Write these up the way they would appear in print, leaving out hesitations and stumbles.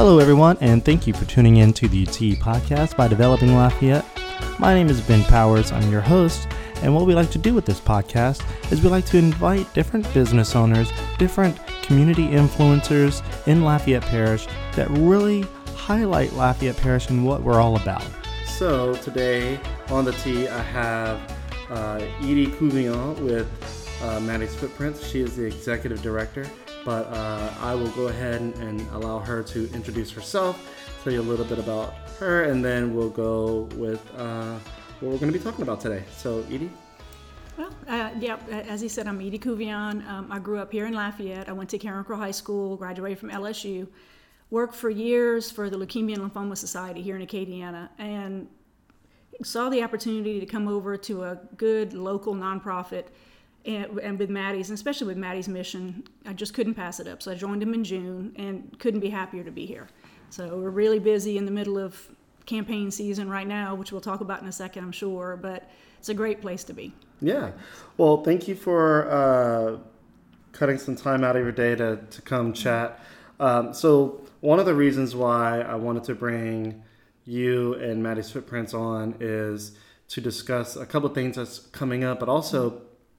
Hello, everyone, and thank you for tuning in to the UT Podcast by Developing Lafayette. My name is Ben Powers. I'm your host, and what we like to do with this podcast is we like to invite different business owners, different community influencers in Lafayette Parish that really highlight Lafayette Parish and what we're all about. So today on the T, I have Edie Couvillon with Maddie's Footprints. She is the executive director. But I will go ahead and allow her to introduce herself, tell you a little bit about her, and then we'll go with what we're going to be talking about today. So, Edie? Well, as he said, I'm Edie Couvillon. I grew up here in Lafayette. I went to Karen Crowe High School, graduated from LSU, worked for years for the Leukemia and Lymphoma Society here in Acadiana, and saw the opportunity to come over to a good local nonprofit. And with Maddie's, and especially with Maddie's mission, I just couldn't pass it up. So I joined him in June and couldn't be happier to be here. So we're really busy in the middle of campaign season right now, which we'll talk about in a second, I'm sure. But it's a great place to be. Yeah. Well, thank you for cutting some time out of your day to come chat. So one of the reasons why I wanted to bring you and Maddie's Footprints on is to discuss a couple of things that's coming up, but also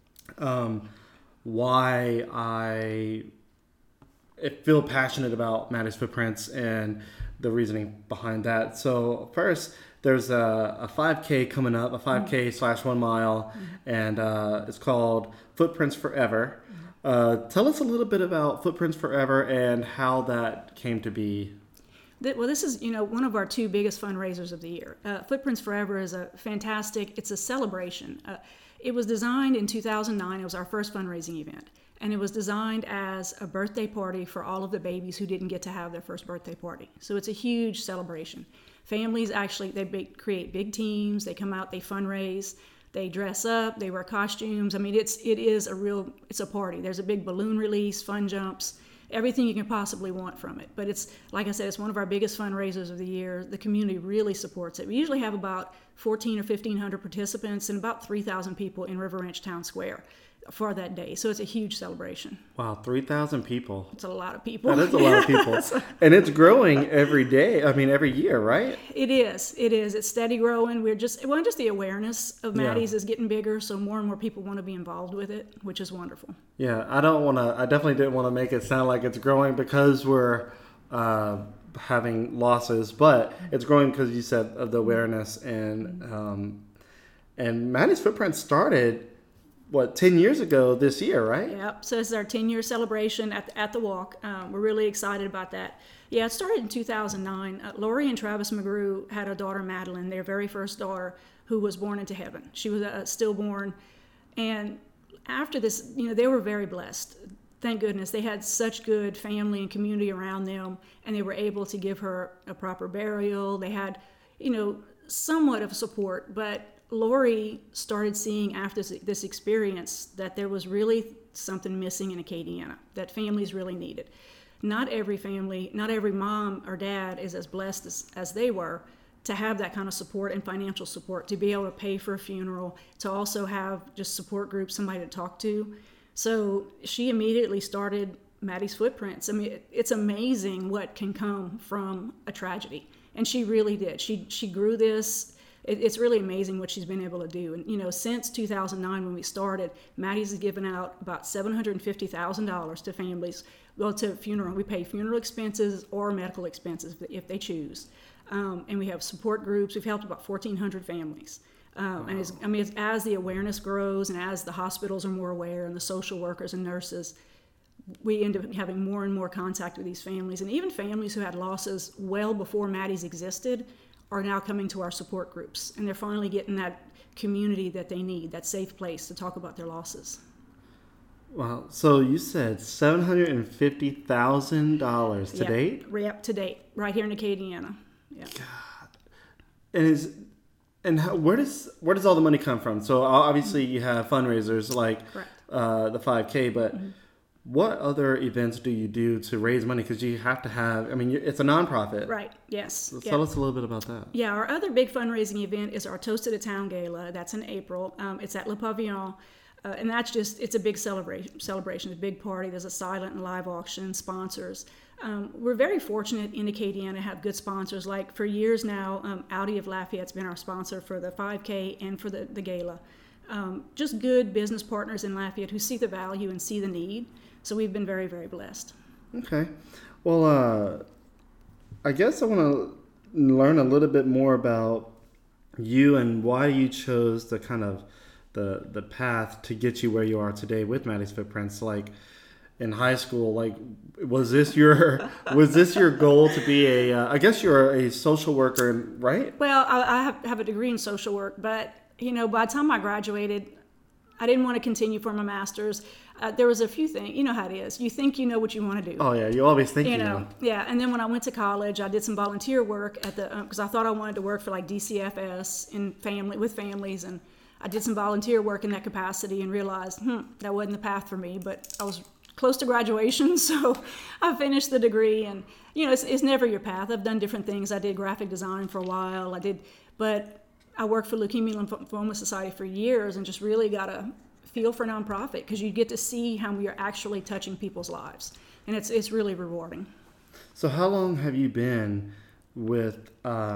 why I feel passionate about Maddie's Footprints and the reasoning behind that. So first, there's a 5K coming up, a 5K / 1 mile, and it's called Footprints Forever. Tell us a little bit about Footprints Forever and how that came to be. Well, this is, one of our two biggest fundraisers of the year. Footprints Forever is it's a celebration. It was designed in 2009. It was our first fundraising event. And it was designed as a birthday party for all of the babies who didn't get to have their first birthday party. So it's a huge celebration. Families actually, create big teams. They come out, they fundraise, they dress up, they wear costumes. I mean, it's a party. There's a big balloon release, fun jumps, everything you can possibly want from it. But it's, like I said, it's one of our biggest fundraisers of the year. The community really supports it. We usually have about 1,400 or 1,500 participants and about 3,000 people in River Ranch Town Square for that day. So it's a huge celebration. Wow, 3,000 people. It's a lot of people. That is a lot of people. And it's growing every day. I mean, every year, right? It is. It's steady growing. Just the awareness of Maddie's is getting bigger, so more and more people want to be involved with it, which is wonderful. Yeah, I definitely didn't want to make it sound like it's growing because we're having losses, but it's growing because you said of the awareness and Maddie's Footprints started 10 years ago this year, right? Yep. So this is our 10-year celebration at the walk. We're really excited about that. Yeah, it started in 2009. Lori and Travis McGrew had a daughter, Madeline, their very first daughter, who was born into heaven. She was stillborn, and after this, they were very blessed. Thank goodness. They had such good family and community around them, and they were able to give her a proper burial. They had, somewhat of support, but Lori started seeing after this experience that there was really something missing in Acadiana that families really needed. Not every family, not every mom or dad is as blessed as they were to have that kind of support and financial support, to be able to pay for a funeral, to also have just support groups, somebody to talk to. So she immediately started Maddie's Footprints. I mean, it's amazing what can come from a tragedy. And she really did. She grew this. It's really amazing what she's been able to do. And, since 2009 when we started, Maddie's has given out about $750,000 to families. Well, to funeral. We pay funeral expenses or medical expenses if they choose. And we have support groups. We've helped about 1,400 families. And as the awareness grows and as the hospitals are more aware and the social workers and nurses, we end up having more and more contact with these families. And even families who had losses well before Maddie's existed are now coming to our support groups. And they're finally getting that community that they need, that safe place to talk about their losses. Wow. So you said $750,000 to date? Yep, to date, right here in Acadiana. Yeah. God. Where does all the money come from? So obviously you have fundraisers like the 5K, but what other events do you do to raise money? Because you have to have, it's a nonprofit. Right, yes. So tell us a little bit about that. Yeah, our other big fundraising event is our Toast to the Town Gala. That's in April. It's at Le Pavillon. And that's just, it's a big celebration, a big party. There's a silent and live auction, sponsors. We're very fortunate in Acadiana to have good sponsors. Like for years now, Audi of Lafayette's been our sponsor for the 5K and for the gala. Just good business partners in Lafayette who see the value and see the need. So we've been very, very blessed. Okay. Well, I guess I want to learn a little bit more about you and why you chose the kind of the path to get you where you are today with Maddie's Footprints. Like in high school, like was this your goal to be I guess you're a social worker, right? Well, I have a degree in social work, but by the time I graduated, I didn't want to continue for my master's. There was a few things, you know how it is. You think you know what you want to do. Oh yeah, you always think you know. Yeah, and then when I went to college, I did some volunteer work at the because I thought I wanted to work for like DCFS with families, and I did some volunteer work in that capacity and realized that wasn't the path for me. But I was close to graduation, so I finished the degree, and it's never your path. I've done different things. I did graphic design for a while. But I worked for Leukemia Lymphoma Society for years and just really got a feel for nonprofit because you get to see how we are actually touching people's lives, and it's really rewarding. So how long have you been with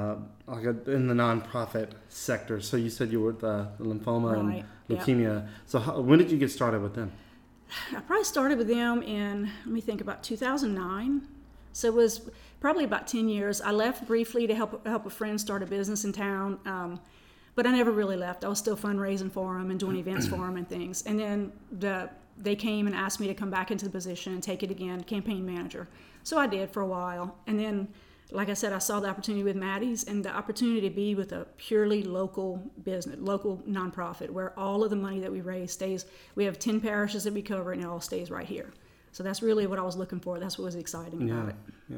in the nonprofit sector? So you said you were with the lymphoma and leukemia. Yep. So when did you get started with them? I probably started with them in, let me think, about 2009. So it was probably about 10 years. I left briefly to help a friend start a business in town. But I never really left. I was still fundraising for them and doing events for them and things. And then they came and asked me to come back into the position and take it again, campaign manager. So I did for a while. And then, like I said, I saw the opportunity with Maddie's and the opportunity to be with a purely local business, local nonprofit, where all of the money that we raise stays. We have 10 parishes that we cover, and it all stays right here. So that's really what I was looking for. That's what was exciting about it. Yeah.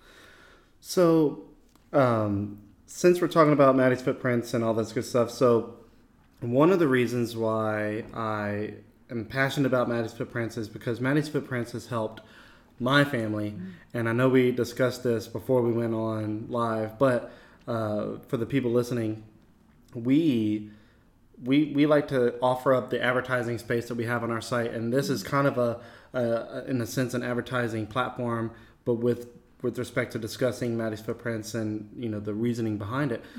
So, since we're talking about Maddie's Footprints and all this good stuff, so one of the reasons why I am passionate about Maddie's Footprints is because Maddie's Footprints has helped my family, and I know we discussed this before we went on live, but for the people listening, we like to offer up the advertising space that we have on our site, and this is kind of in a sense an advertising platform, but with respect to discussing Maddie's Footprints and the reasoning behind it.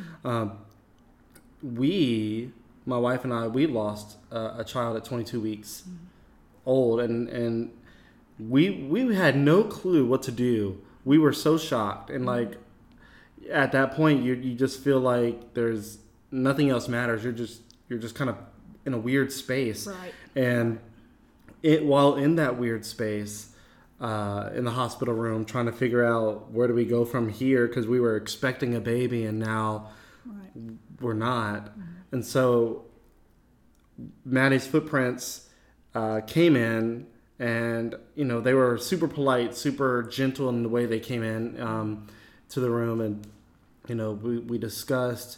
My wife and I, we lost a child at 22 weeks old, and we had no clue what to do. We were so shocked, and like at that point, you just feel like there's nothing else matters. You're just kind of in a weird space, right? And while in that weird space. In the hospital room, trying to figure out where do we go from here, because we were expecting a baby and now we're not. And so Maddie's Footprints came in, and they were super polite, super gentle in the way they came in to the room, and we discussed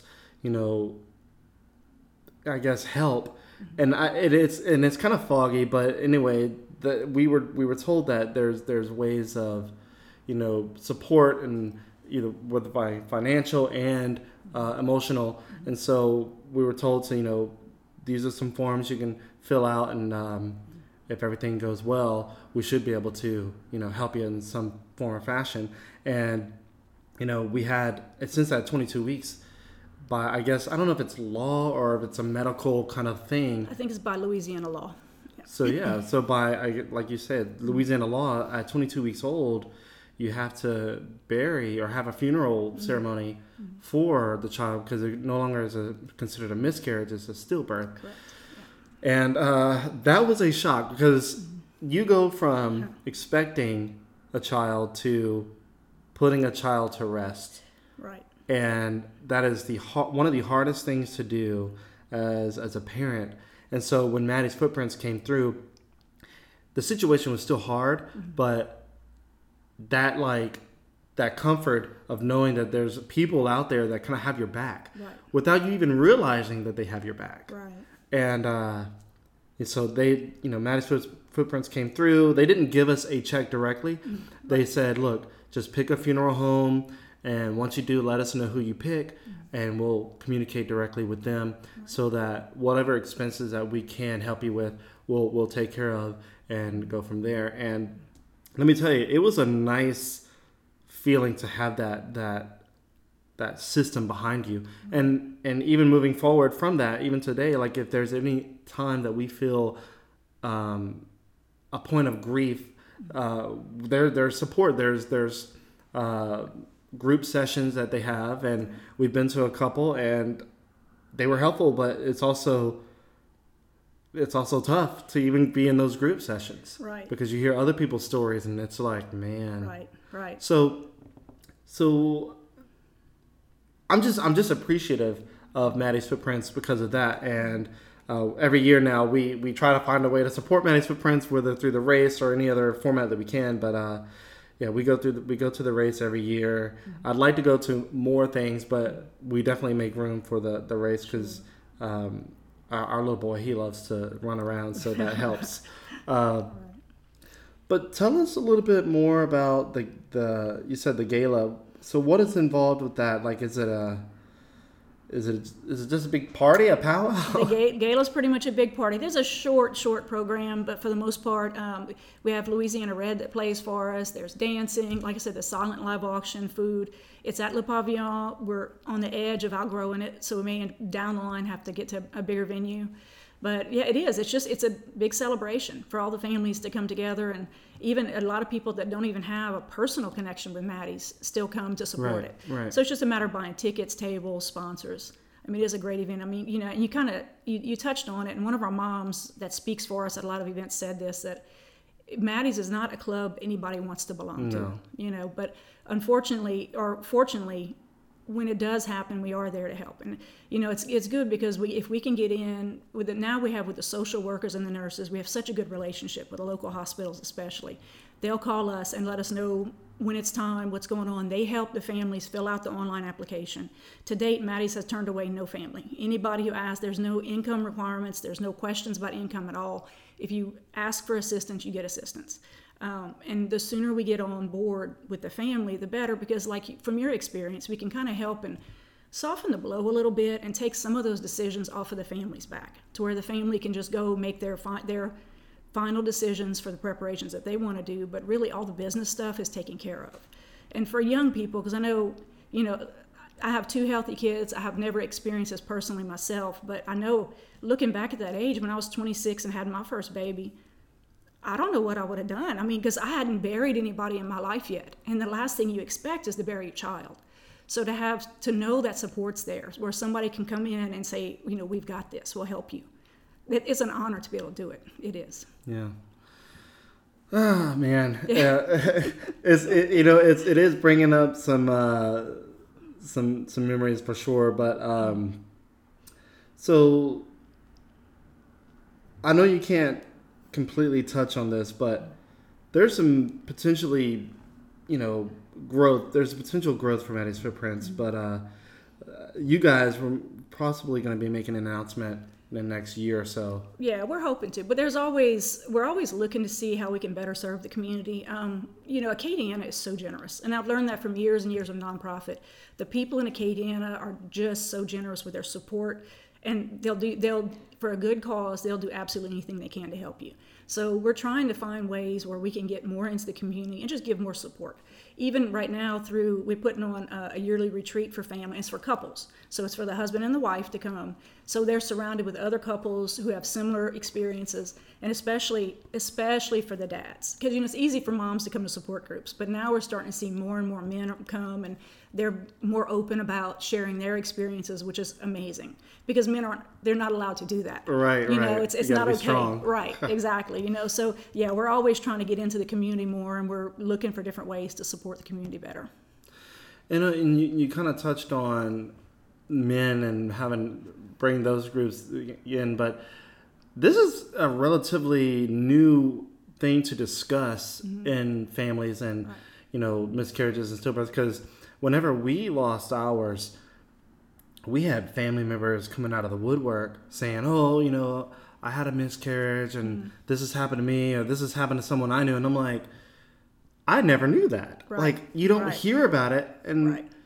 I guess help, and it's kind of foggy, but anyway. We were told that there's ways of support, and whether by financial and emotional, and so we were told to these are some forms you can fill out, and if everything goes well, we should be able to help you in some form or fashion. And we had since that 22 weeks, by I guess I don't know if it's law or if it's a medical kind of thing. I think it's by Louisiana law. So by like you said, Louisiana law, at 22 weeks old, you have to bury or have a funeral ceremony for the child, because it no longer is considered a miscarriage; it's a stillbirth. Correct. Yeah. And that was a shock, because you go from expecting a child to putting a child to rest, right? And that is one of the hardest things to do as a parent. And so when Maddie's Footprints came through, the situation was still hard, but that comfort of knowing that there's people out there that kind of have your back, without you even realizing that they have your back. Right. And so they, Maddie's Footprints came through. They didn't give us a check directly. They said, look, just pick a funeral home And once you do, let us know who you pick, and we'll communicate directly with them so that whatever expenses that we can help you with, we'll take care of and go from there. And let me tell you, it was a nice feeling to have that system behind you. And even moving forward from that, even today, like if there's any time that we feel a point of grief, there's support. There's group sessions that they have, and we've been to a couple, and they were helpful. But it's also tough to even be in those group sessions, right? Because you hear other people's stories, and it's like, man, right. So I'm just appreciative of Maddie's Footprints because of that, and every year now we try to find a way to support Maddie's Footprints, whether through the race or any other format that we can. But yeah, we go to the race every year. I'd like to go to more things, but we definitely make room for the race because our little boy, he loves to run around, so that helps. But tell us a little bit more about you said the gala. So what is involved with that? Like, is it just a big party, a powwow? The gala's pretty much a big party. There's a short program, but for the most part, we have Louisiana Red that plays for us. There's dancing, like I said, the silent live auction, food. It's at Le Pavillon. We're on the edge of outgrowing it, so we may down the line have to get to a bigger venue. But yeah, it is. It's a big celebration for all the families to come together, and even a lot of people that don't even have a personal connection with Maddie's still come to support it. Right. So it's just a matter of buying tickets, tables, sponsors. I mean, it is a great event. I mean, you know, and you kind of you touched on it, and one of our moms that speaks for us at a lot of events said this, that Maddie's is not a club anybody wants to belong to. You know, but unfortunately or fortunately, when it does happen, we are there to help. And you know, it's good because if we can get in with it, now we have with the social workers and the nurses, we have such a good relationship with the local hospitals especially. They'll call us and let us know when it's time, what's going on. They help the families fill out the online application. To date, Maddie's has turned away no family. Anybody who asks, there's no income requirements, there's no questions about income at all. If you ask for assistance, you get assistance. And the sooner we get on board with the family, the better, because like from your experience, we can kind of help and soften the blow a little bit and take some of those decisions off of the family's back to where the family can just go make their final decisions for the preparations that they want to do, but really all the business stuff is taken care of. And for young people, because I know, you know, I have 2 healthy kids. I have never experienced this personally myself, but I know looking back at that age when I was 26 and had my first baby, I don't know what I would have done. I mean, because I hadn't buried anybody in my life yet. And the last thing you expect is to bury a child. So to know that support's there, where somebody can come in and say, you know, we've got this, we'll help you. It's an honor to be able to do it. It is. Yeah. Oh, man. Yeah. It is bringing up some memories for sure. But so I know you can't completely touch on this, but there's some potentially, you know, growth. There's potential growth for Maddie's Footprints, but you guys were possibly going to be making an announcement in the next year or so. Yeah, we're hoping to, but we're always looking to see how we can better serve the community. You know, Acadiana is so generous, and I've learned that from years and years of nonprofit. The people in Acadiana are just so generous with their support, and they'll for a good cause, they'll do absolutely anything they can to help you. So we're trying to find ways where we can get more into the community and just give more support. Even right now we're putting on a yearly retreat for family. It's for couples. So it's for the husband and the wife to come. So they're surrounded with other couples who have similar experiences, and especially for the dads. Because, you know, it's easy for moms to come to support groups, but now we're starting to see more and more men come, and they're more open about sharing their experiences, which is amazing. Because they're not allowed to do that. Right, you know, it's not okay. Strong. Right, exactly. You know, so yeah, we're always trying to get into the community more, and we're looking for different ways to support the community better. And you kind of touched on men and bring those groups in, but this is a relatively new thing to discuss in families and you know, miscarriages and stillbirths, because whenever we lost ours, we had family members coming out of the woodwork saying, oh, you know, I had a miscarriage and this has happened to me, or this has happened to someone I knew. And I'm like, I never knew that. Right. Like, you don't hear about it. And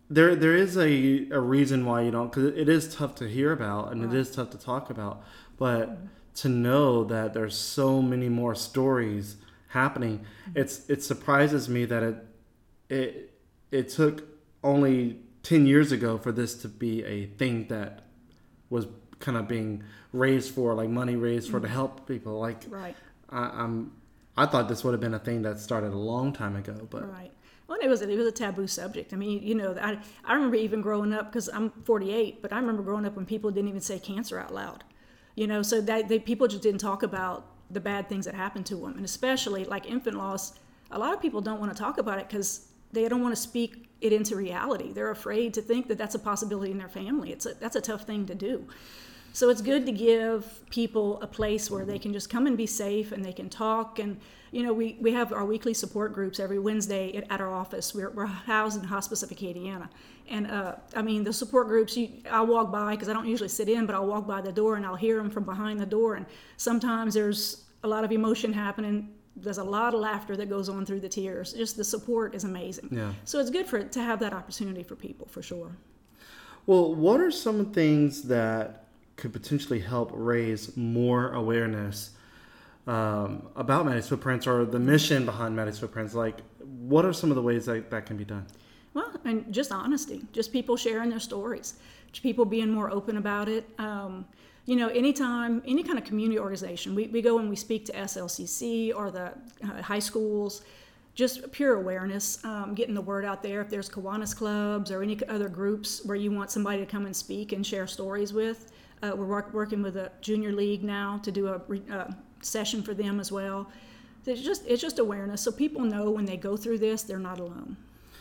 there is a reason why you don't, because it is tough to hear about and it is tough to talk about, but to know that there's so many more stories happening, it surprises me that it took only 10 years ago for this to be a thing that was kind of being raised for, like money raised for to help people. Like, Right. I thought this would have been a thing that started a long time ago, but Right. Well, it was a taboo subject. I mean, you know, I remember even growing up, because I'm 48, but I remember growing up when people didn't even say cancer out loud. You know, so that people just didn't talk about the bad things that happened to them, and especially like infant loss. A lot of people don't want to talk about it because they don't want to speak it into reality. They're afraid to think that that's a possibility in their family. That's a tough thing to do. So it's good to give people a place where they can just come and be safe and they can talk. And, you know, we have our weekly support groups every Wednesday at our office. We're housed in Hospice of Acadiana. And, I mean, the support groups, I'll walk by, because I don't usually sit in, but I'll walk by the door and I'll hear them from behind the door. And sometimes there's a lot of emotion happening. There's a lot of laughter that goes on through the tears. Just the support is amazing. Yeah. So it's good to have that opportunity for people, for sure. Well, what are some things that could potentially help raise more awareness about Maddie's Footprints, or the mission behind Maddie's Footprints? Like, what are some of the ways that can be done? Well, and just honesty, just people sharing their stories, people being more open about it. You know, anytime, any kind of community organization, we go and we speak to SLCC or the high schools, just pure awareness, getting the word out there. If there's Kiwanis clubs or any other groups where you want somebody to come and speak and share stories with, we're working with a junior league now to do a session for them as well. It's just awareness, so people know when they go through this, they're not alone.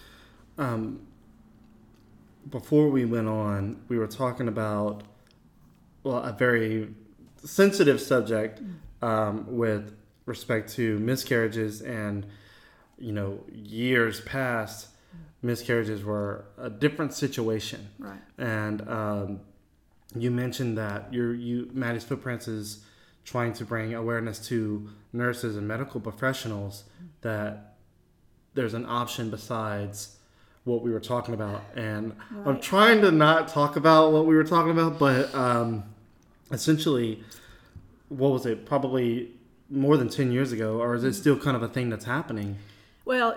Before we went on, we were talking about, well, a very sensitive subject with respect to miscarriages, and, you know, years past, miscarriages were a different situation. Right. And you mentioned that Maddie's Footprints is trying to bring awareness to nurses and medical professionals that there's an option besides what we were talking about. And Right. I'm trying to not talk about what we were talking about, but essentially, what was it? Probably more than 10 years ago, or is it still kind of a thing that's happening? Well,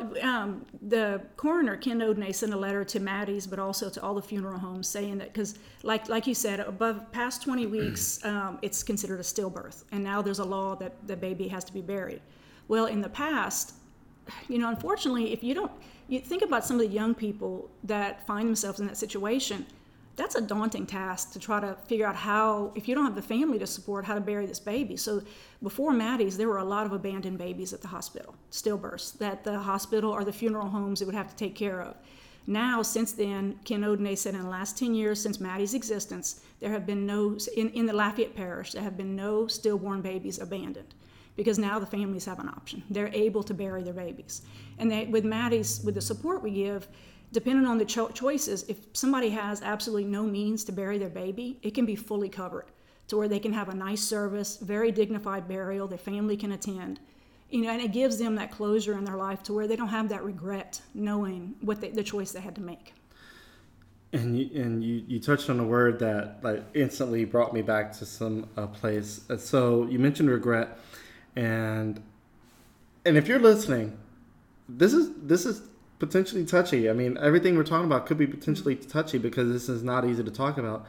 the coroner, Ken Odenay, sent a letter to Maddie's, but also to all the funeral homes, saying that, because like you said, past 20 weeks, it's considered a stillbirth, and now there's a law that the baby has to be buried. Well, in the past, you know, unfortunately, if you think about some of the young people that find themselves in that situation, that's a daunting task to try to figure out how, if you don't have the family to support, how to bury this baby. So before Maddie's, there were a lot of abandoned babies at the hospital, stillbirths, that the hospital or the funeral homes would have to take care of. Now, since then, Ken Odenay said in the last 10 years since Maddie's existence, there have been in the Lafayette Parish, there have been no stillborn babies abandoned, because now the families have an option. They're able to bury their babies. And with Maddie's, with the support we give, depending on the choices, if somebody has absolutely no means to bury their baby, it can be fully covered to where they can have a nice service, very dignified burial, their family can attend. You know, and it gives them that closure in their life to where they don't have that regret knowing what the choice they had to make. And you touched on a word that like instantly brought me back to some place. So you mentioned regret, and if you're listening, this is potentially touchy. I mean, everything we're talking about could be potentially touchy because this is not easy to talk about.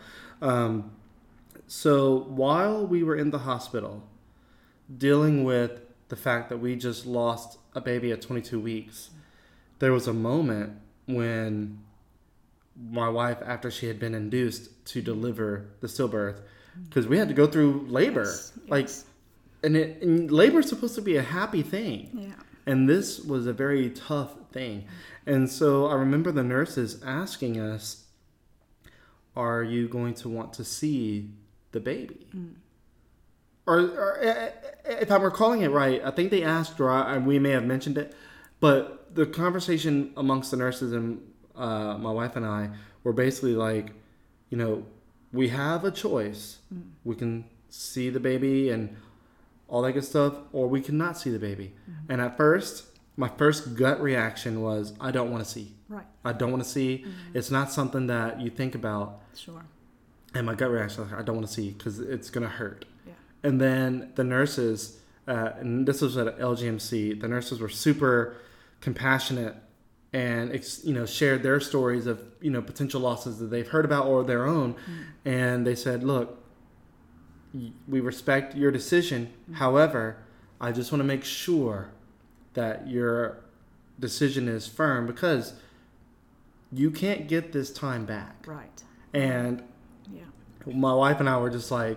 So while we were in the hospital dealing with the fact that we just lost a baby at 22 weeks, there was a moment when my wife, after she had been induced to deliver the stillbirth, because we had to go through labor, Yes. and labor is supposed to be a happy thing. Yeah. And this was a very tough thing. And so I remember the nurses asking us, are you going to want to see the baby? Or if I'm recalling it right, I think they asked, or we may have mentioned it, but the conversation amongst the nurses and my wife and I were basically like, you know, we have a choice. We can see the baby and all that good stuff, or we cannot see the baby. And at first, my first gut reaction was, I don't want to see. Right. I don't want to see. Mm-hmm. It's not something that you think about. Sure. And my gut reaction was, I don't want to see because it's going to hurt. Yeah. And then the nurses, and this was at LGMC, the nurses were super compassionate and, shared their stories of, potential losses that they've heard about or their own. Mm-hmm. And they said, look, we respect your decision. Mm-hmm. However, I just want to make sure that your decision is firm because you can't get this time back. Right. And my wife and I were just like,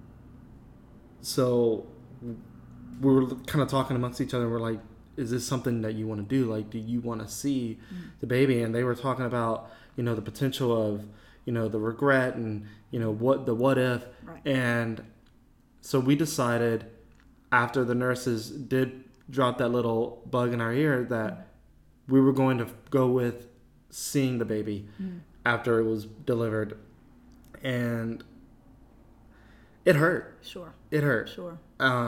so we were kind of talking amongst each other. We're like, is this something that you want to do? Like, do you want to see the baby? And they were talking about, the potential of, the regret and, what if. Right. And so we decided after the nurses did drop that little bug in our ear that we were going to go with seeing the baby after it was delivered. And it hurt. Sure. It hurt. Sure.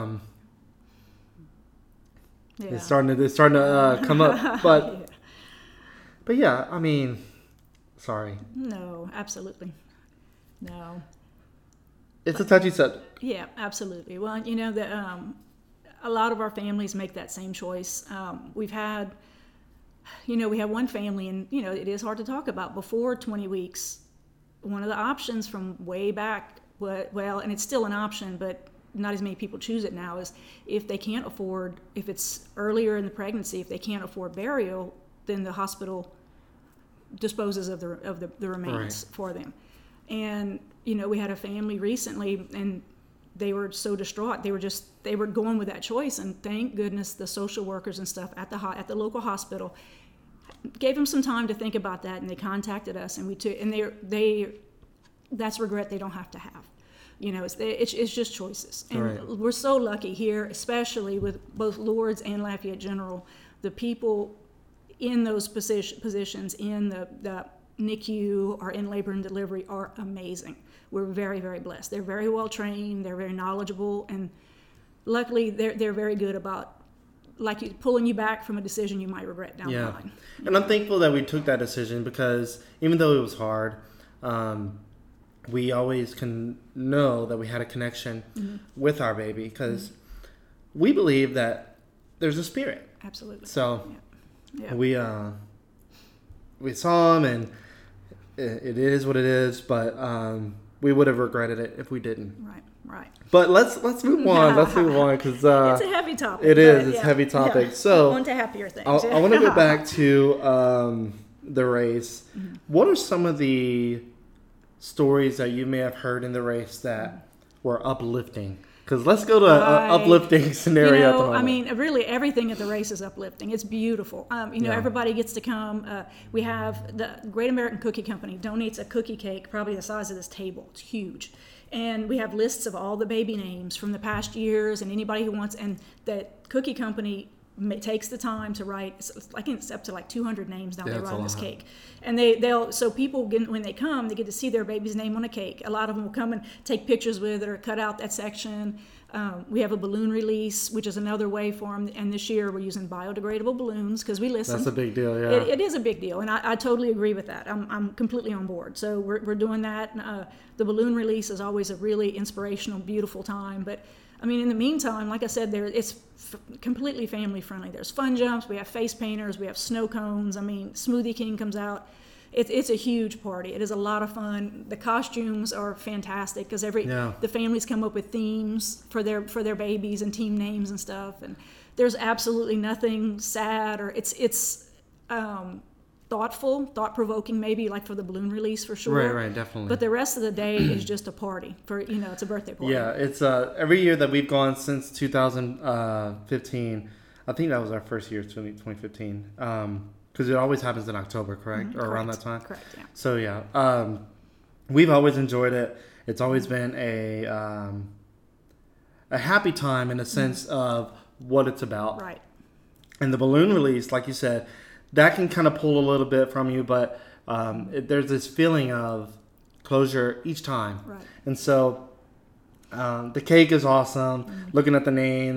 It's starting to come up, but yeah, I mean, sorry. No, absolutely. No. It's a touchy subject. Yeah, absolutely. Well, a lot of our families make that same choice. We've had, we have one family, and it is hard to talk about. Before 20 weeks, one of the options from way back, well, and it's still an option, but not as many people choose it now, is if they can't afford, if it's earlier in the pregnancy, if they can't afford burial, then the hospital disposes of the remains for them. And we had a family recently, and they were so distraught. They were going with that choice, and thank goodness the social workers and stuff at the local hospital gave them some time to think about that, and they contacted us, and we took, and that's regret they don't have to have. It's just choices, and we're so lucky here, especially with both Lourdes and Lafayette General. The people in those positions in the NICU or in labor and delivery are amazing. We're very, very blessed. They're very well trained. They're very knowledgeable, and luckily they're very good about pulling you back from a decision you might regret down the line. And I'm thankful that we took that decision because even though it was hard, we always can know that we had a connection with our baby because we believe that there's a spirit. Absolutely. So we saw him, and it is what it is, but we would have regretted it if we didn't. Right. But let's move on. Let's move on because it's a heavy topic. It is. It's a heavy topic. Yeah. So on to happier things. I want to go back to the race. What are some of the stories that you may have heard in the race that were uplifting? Because let's go to an uplifting scenario at the moment. I mean, really everything at the race is uplifting. It's beautiful. Everybody gets to come. We have the Great American Cookie Company donates a cookie cake probably the size of this table. It's huge. And we have lists of all the baby names from the past years and anybody who wants, and that cookie company takes the time to write, I think it's up to 200 names now they write on this cake. And so people, when they come, they get to see their baby's name on a cake. A lot of them will come and take pictures with it or cut out that section. We have a balloon release, which is another way for them. And this year we're using biodegradable balloons because we listen. That's a big deal, yeah. It is a big deal, and I totally agree with that. I'm completely on board. So we're doing that. The balloon release is always a really inspirational, beautiful time. But I mean, in the meantime, like I said, it's completely family friendly. There's fun jumps. We have face painters. We have snow cones. I mean, Smoothie King comes out. It's a huge party. It is a lot of fun. The costumes are fantastic because the families come up with themes for their babies and team names and stuff. And there's absolutely nothing sad or it's thoughtful, thought-provoking, maybe like for the balloon release for sure. Right, definitely. But the rest of the day is just a party for it's a birthday party. Yeah, it's every year that we've gone since 2015. I think that was our first year, 2015. Because it always happens in October, correct? Or around that time? Correct, yeah. So, yeah. We've always enjoyed it. It's always been a happy time in a sense of what it's about. Right. And the balloon release, like you said, that can kind of pull a little bit from you, but there's this feeling of closure each time. Right. And so the cake is awesome. Looking at the names,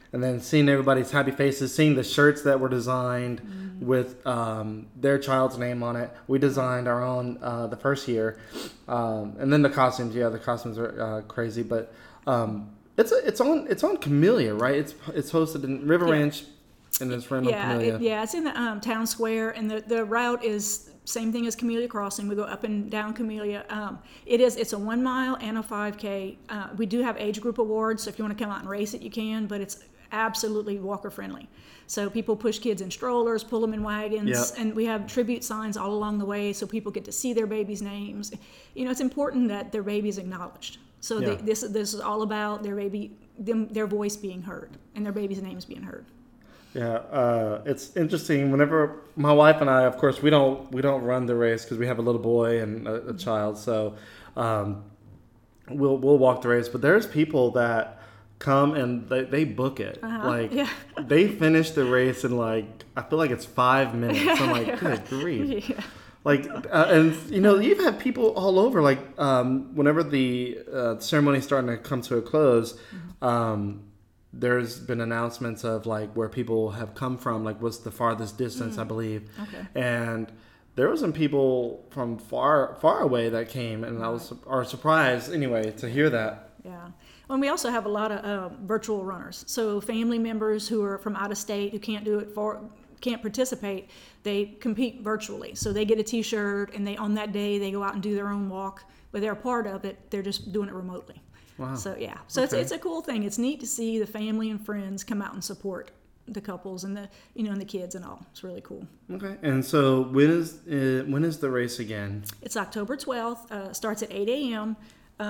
and then seeing everybody's happy faces, seeing the shirts that were designed with their child's name on it. We designed our own the first year, and then the costumes. Yeah, the costumes are crazy, but it's on Camellia, right? It's hosted in River Ranch, and it's right on Camellia. It's in the town square, and the route is same thing as Camellia Crossing. We go up and down Camellia. It's a 1 mile and a 5K. We do have age group awards, so if you want to come out and race it, you can, but it's absolutely walker friendly. So people push kids in strollers, pull them in wagons, and we have tribute signs all along the way so people get to see their babies' names. It's important that their baby is acknowledged. So this is all about their voice being heard and their baby's names being heard. Yeah, it's interesting. Whenever my wife and I, of course, we don't run the race because we have a little boy and a child, so we'll walk the race. But there's people that come and they book it. They finish the race in I feel like it's 5 minutes. I'm like, good grief. Yeah. And you've had people all over. Whenever the ceremony's starting to come to a close, there's been announcements of where people have come from. What's the farthest distance, I believe. Okay. And there were some people from far away that came, and I was surprised anyway to hear that. Yeah. And we also have a lot of virtual runners. So family members who are from out of state who can't participate, they compete virtually. So they get a T-shirt, and on that day they go out and do their own walk, but they're a part of it. They're just doing it remotely. Wow. So it's a cool thing. It's neat to see the family and friends come out and support the couples and the and the kids and all. It's really cool. Okay. And so when is the race again? It's October 12th. Starts at 8 a.m.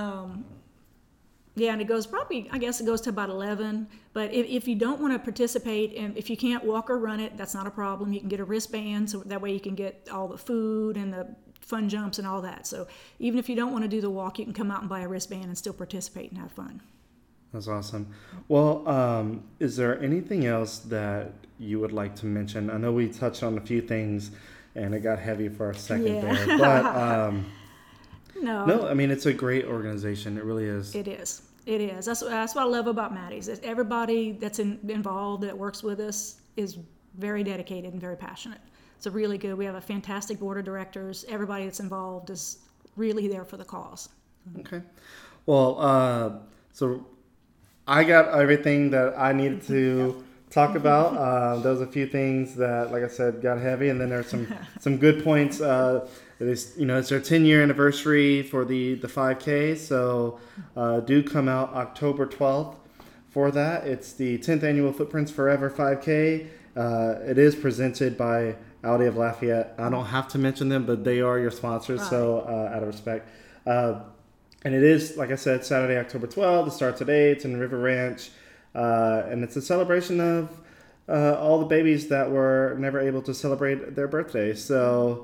And it goes to about 11. But if you don't want to participate, and if you can't walk or run it, that's not a problem. You can get a wristband, so that way you can get all the food and the fun jumps and all that. So even if you don't want to do the walk, you can come out and buy a wristband and still participate and have fun. That's awesome. Well, is there anything else that you would like to mention? I know we touched on a few things, and it got heavy for a second there. But no, I mean, it's a great organization. It really is. It is. That's what I love about Maddie's. Everybody that's involved that works with us is very dedicated and very passionate. It's really good. We have a fantastic board of directors. Everybody that's involved is really there for the cause. Okay. Well, so I got everything that I needed to talk about. There's a few things that, like I said, got heavy, and then there's some good points. It's their 10-year anniversary for the 5K, so do come out October 12th for that. It's the 10th annual Footprints Forever 5K. It is presented by Audi of Lafayette. I don't have to mention them, but they are your sponsors, right. So out of respect. And it is, like I said, Saturday, October 12th. It starts at 8. It's in River Ranch. And it's a celebration of all the babies that were never able to celebrate their birthday. So,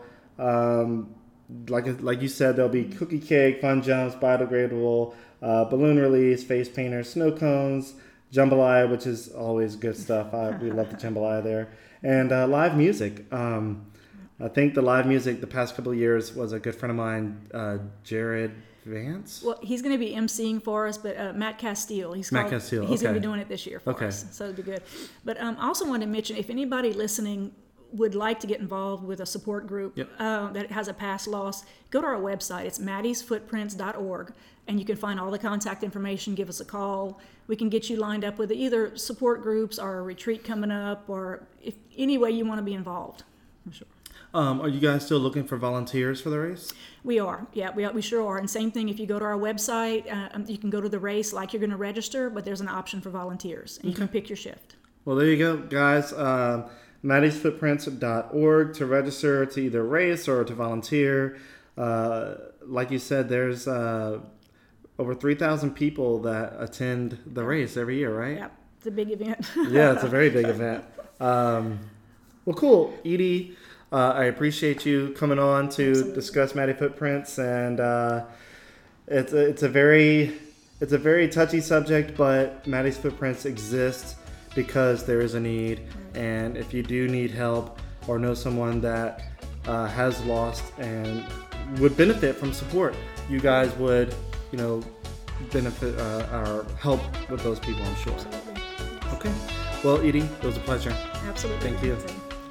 like you said, there'll be cookie cake, fun jumps, biodegradable, balloon release, face painters, snow cones, jambalaya, which is always good stuff. We love the jambalaya there. And live music. I think the live music the past couple of years was a good friend of mine, Jared Vance? Well, he's going to be emceeing for us, but Matt Castile. He's going to be doing it this year for us, so it'll be good. But I also wanted to mention, if anybody listening would like to get involved with a support group that has a past loss, go to our website. It's maddiesfootprints.org, and you can find all the contact information. Give us a call. We can get you lined up with either support groups or a retreat coming up, or if any way you want to be involved. I'm sure. Are you guys still looking for volunteers for the race? We are. Yeah, we sure are. And same thing, if you go to our website, you can go to the race like you're going to register, but there's an option for volunteers, and you can pick your shift. Well, there you go, guys. maddiesfootprints.org to register to either race or to volunteer. Like you said, there's over 3,000 people that attend the race every year, right? Yeah, it's a big event. Yeah, it's a very big event. Well, cool. Edie, I appreciate you coming on to discuss Maddie Footprints, and it's a very touchy subject, but Maddie's Footprints exist because there is a need, and if you do need help or know someone that has lost and would benefit from support, you guys would, benefit or help with those people, I'm sure. Absolutely. Okay. Well, Edie, it was a pleasure. Absolutely. Thank you.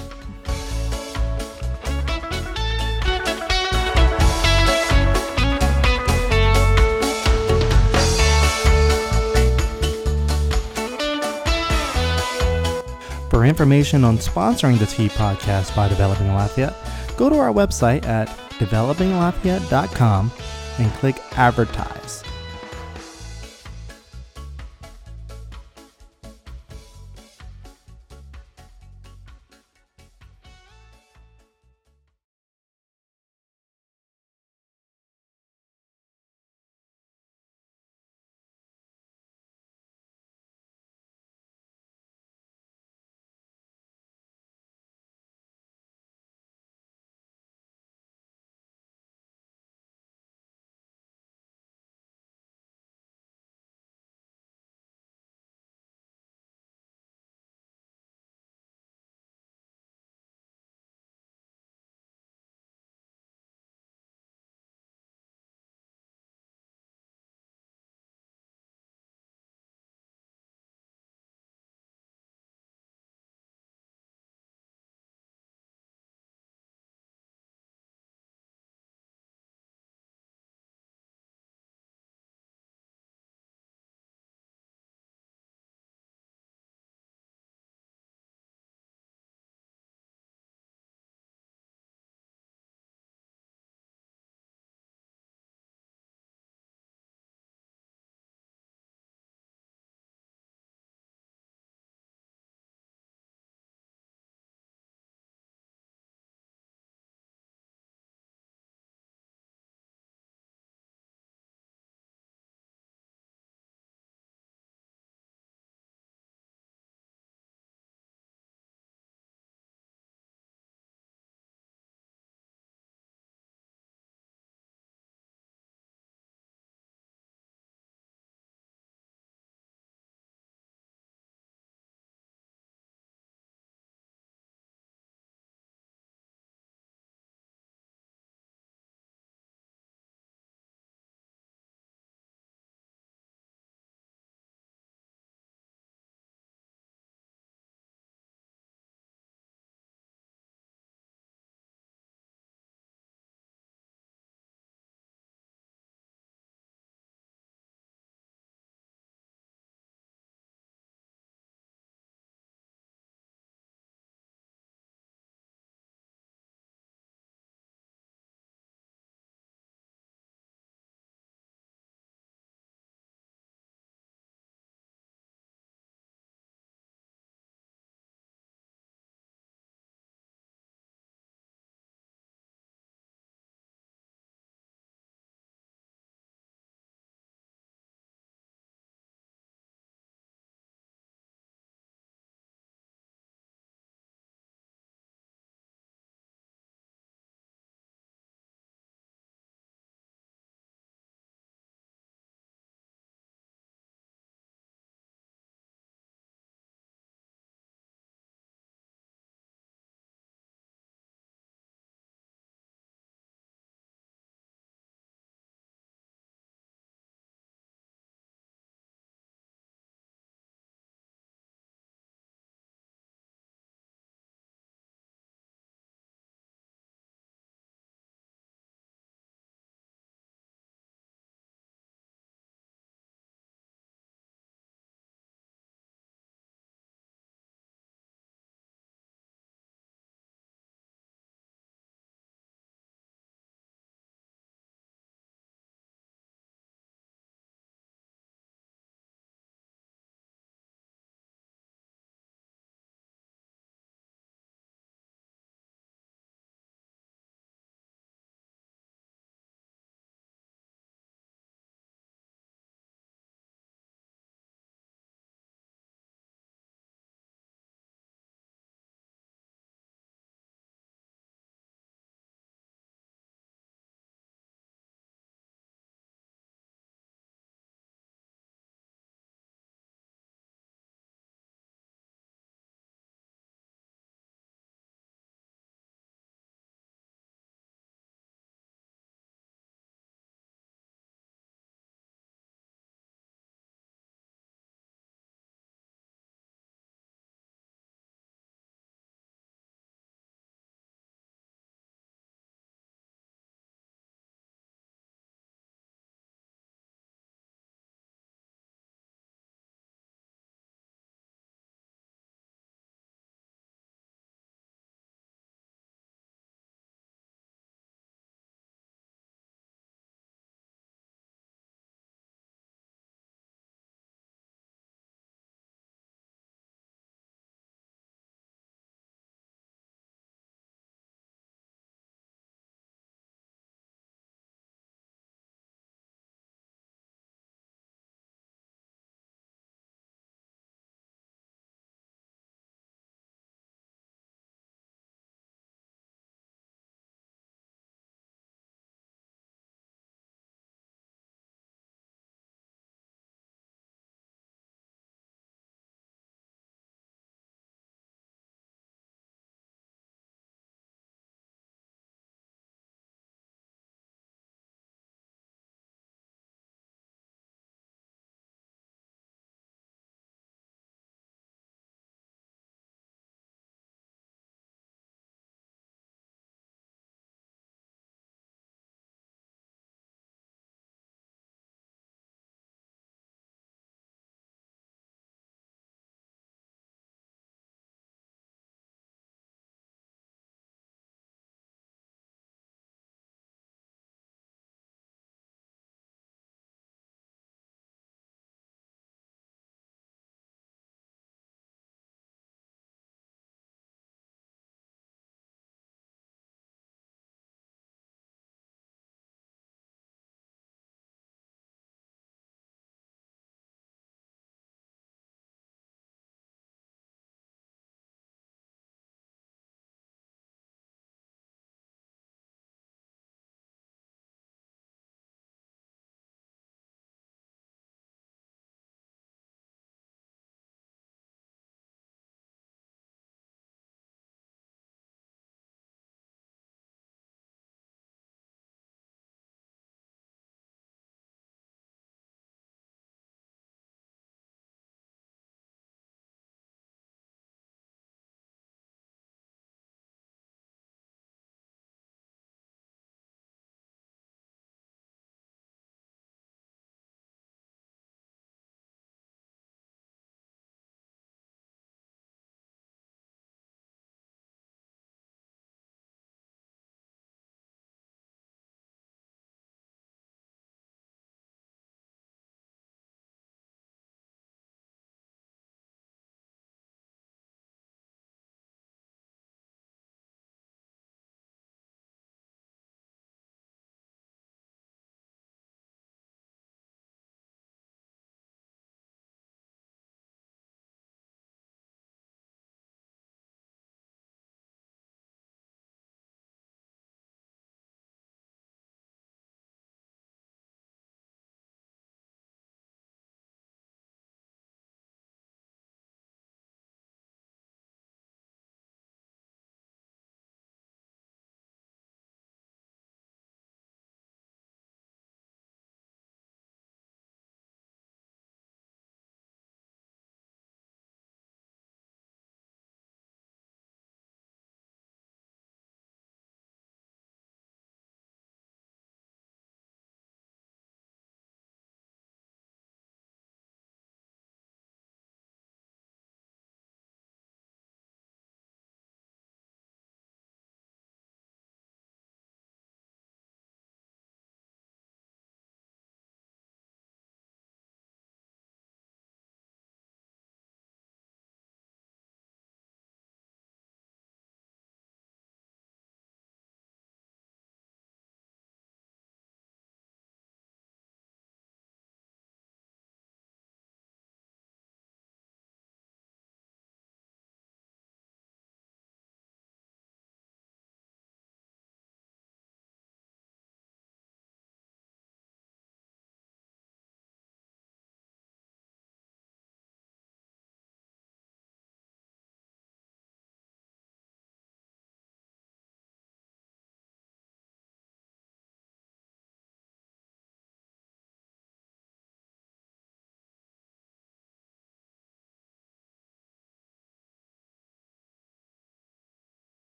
For information on sponsoring the Tea Podcast by Developing Lafayette, go to our website at developinglafayette.com and click Advertise.